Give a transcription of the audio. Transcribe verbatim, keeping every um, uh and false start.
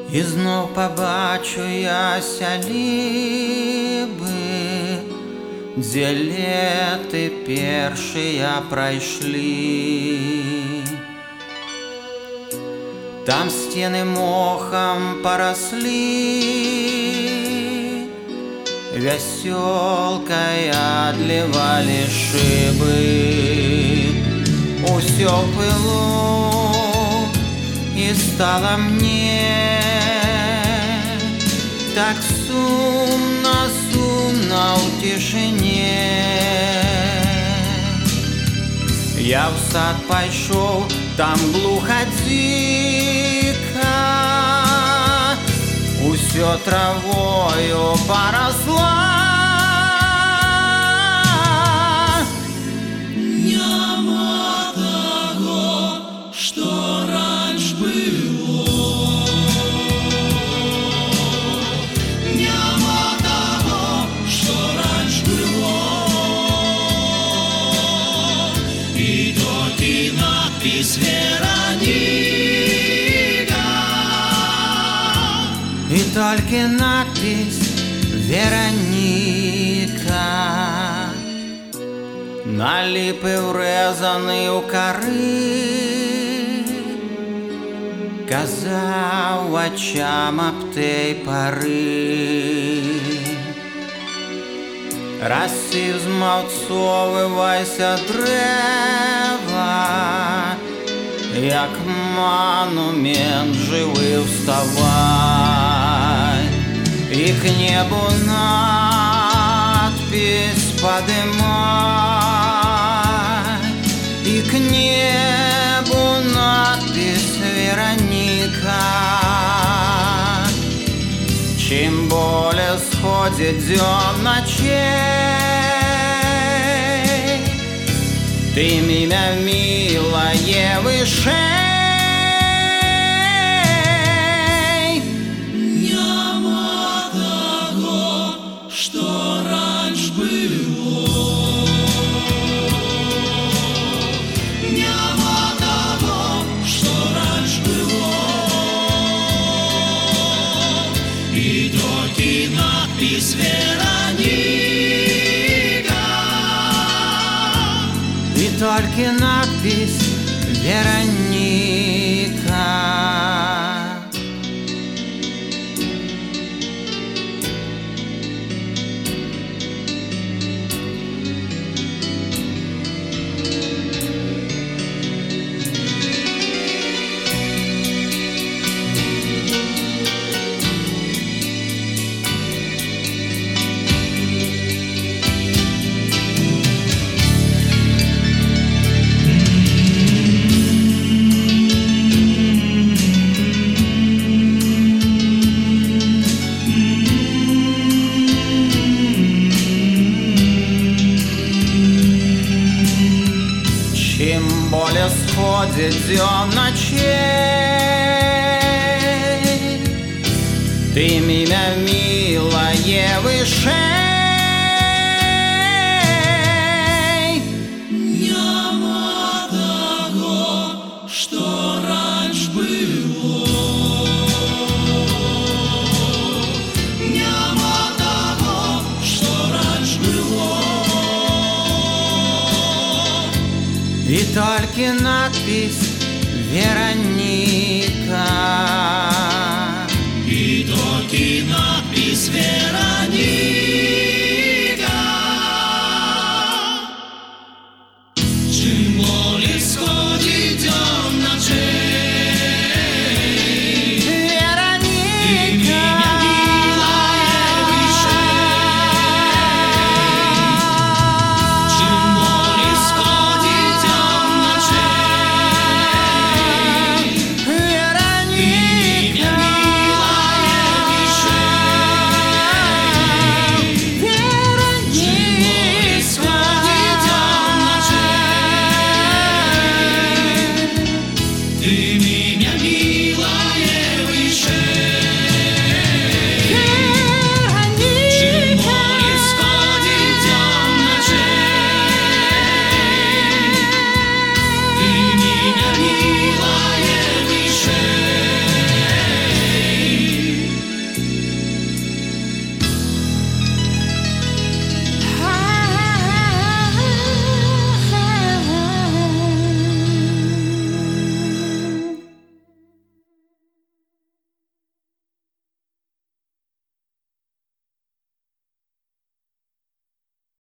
І знов побачу я сялібы, дзе леты першыя прайшлі. Там стены мохам параслі, вясёлкай адлівалі шыбы. Усё в пылу, и стало мне так сумно, сумно в тишине. Я в сад пайшоў, там глуха дзіка, усё травою парасла. Няма таго, што раньш было, няма таго, што раньш было, і толькі надпіс Вероніка, и только надпись Вероніка. На липы врезаны у коры, казаў очам аб tej поры. Расці змаўцовывайся дрэва, як монумент жывы вставай, і к небу надпись подымай, и к небу надпись Вероника. Чим более сходит дзён ночей, тым імя милое вышэй. няма таго, што раньш было, няма таго, што раньш было, і толькі надпіс Вероніка, И только надпись Вероника. Чим более сходит дзён ночей, тым імя милое вышэй. няма таго, што раньш было, няма таго, што раньш было, И только надпись Вероника.